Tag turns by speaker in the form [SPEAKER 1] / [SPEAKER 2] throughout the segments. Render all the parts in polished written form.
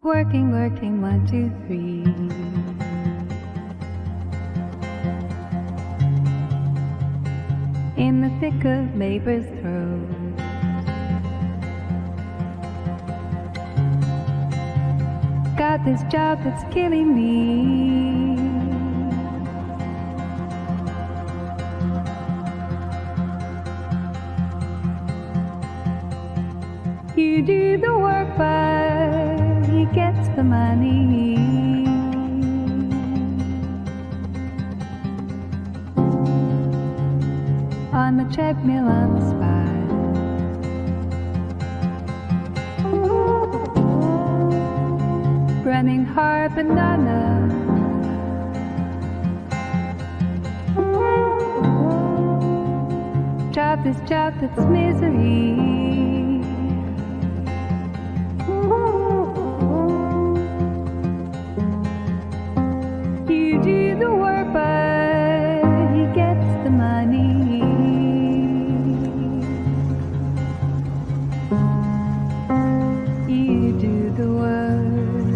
[SPEAKER 1] Working, working, 1, 2, 3. In the thick of labor's throes, got this job that's killing me. You do the work, but he gets the money. On the treadmill, on the spot, running hard, banana. This job that's misery. You do the work, but he gets the money. You do the work.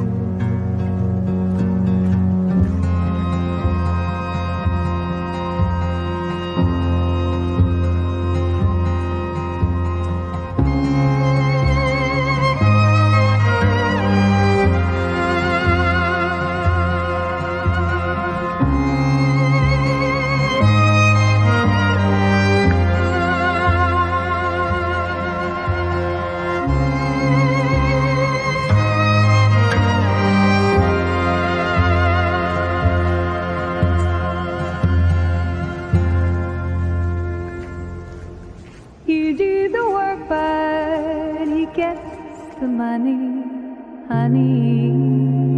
[SPEAKER 1] You do the work, but he gets the money, honey.